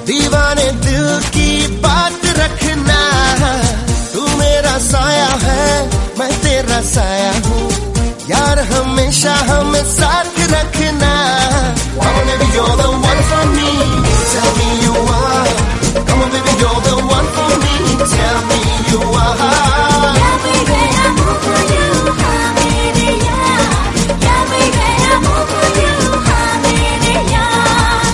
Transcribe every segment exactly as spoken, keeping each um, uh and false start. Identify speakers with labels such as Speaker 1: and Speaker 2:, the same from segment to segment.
Speaker 1: दीवाने दिल की बात रखना, तू मेरा साया है मैं तेरा साया हूँ, यार हमेशा हमें साथ रखना। Come on baby you're the one for me, tell me you are. Come on baby you're the one for me, tell me you are.
Speaker 2: Yeah baby I'm all for you, हाँ मेरे यार। Yeah baby I'm all for you, हाँ मेरे यार।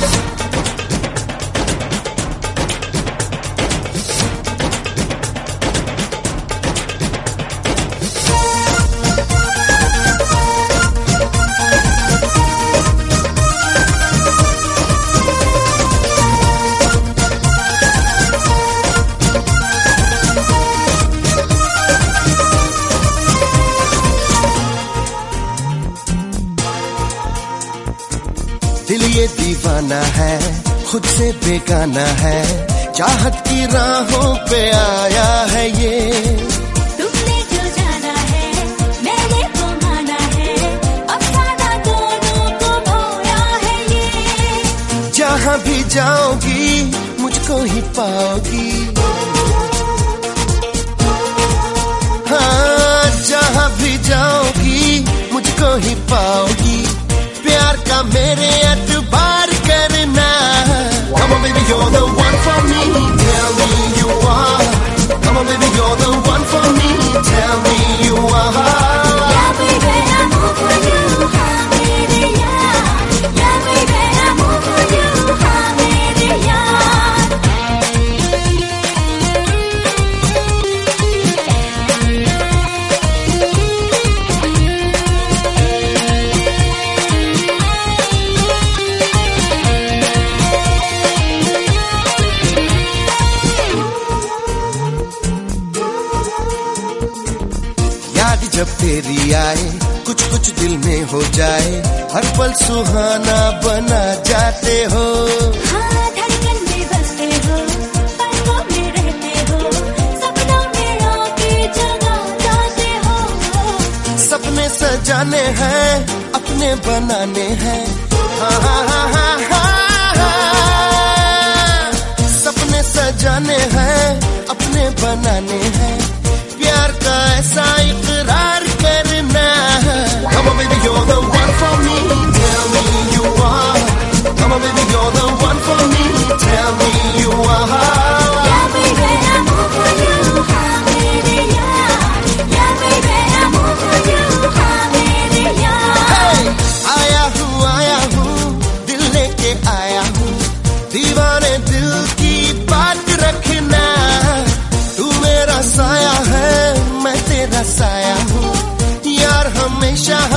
Speaker 1: दिल ये दीवाना है खुद से बेगाना है, चाहत की राहों पे आया है ये।
Speaker 2: तुमने जो जाना है मैंने तो माना है, अफसाना दोनों को भोया है ये।
Speaker 1: जहाँ भी जाओगी मुझको ही पाओगी, हाँ जहाँ भी जाओगी मुझको ही पाओगी, प्यार का मेरे एतबार करना। Come on baby you're the one for me, tell me you are. Come on baby you're the one for me, tell me you are.
Speaker 2: Yeah baby I'm all for you, हाँ मेरे यार। Yeah baby I'm all for you, हाँ मेरे यार।
Speaker 1: याद जब तेरी आए कुछ कुछ दिल में हो जाए, हर पल सुहाना बना जाते हो।
Speaker 2: हाँ धड़कन में बसते हो, पलकों में रहते हो, सपनों में आके जगा जाते हो।
Speaker 1: सपने सजाने हैं अपने बनाने हैं, हाँ हाँ हाँ हाँ हाँ हाँ। सपने सजाने हैं अपने बनाने हैं, प्यार का ऐसा इकरार करना। Come on baby you're the one for me, tell me you are. Come on baby you're the one for me, tell me you are.
Speaker 2: Yeah baby I'm all for you, हाँ मेरे यार। Yeah baby I'm all for you, हाँ मेरे यार।
Speaker 1: Hey! आया हूँ आया हूँ दिल लेके आया हूँ, दीवाने दिल की बात रखना, तू मेरा साया है मैं तेरा साया हूँ, यार हमेशा